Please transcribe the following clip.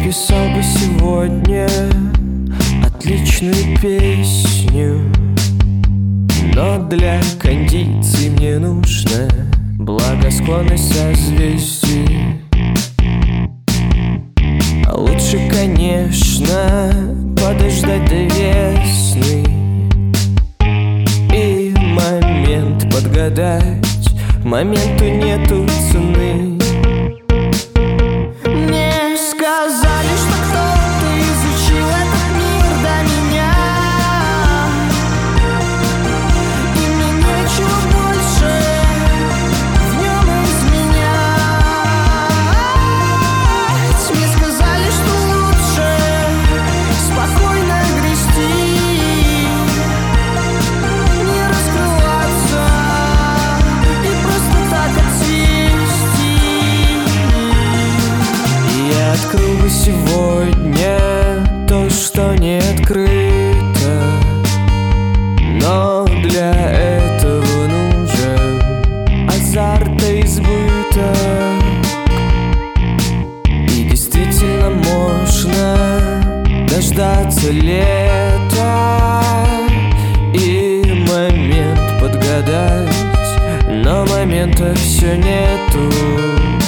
написал бы сегодня отличную песню, но для кондиции мне нужна благосклонность созвездий. А лучше, конечно, подождать до весны и момент подгадать. Моменту нету цены. Мне сказали, что кто-то изучил этот мир до меня, и мне нечего больше в нем изменять. Мне сказали, что лучше спокойно грустить, не раскрываться и просто так отцвести. Я открыл бы сегодня то, что не открыто, но для этого нужен азарт и избыток. И действительно можно дождаться лета и момент подгадать, но момента все нету.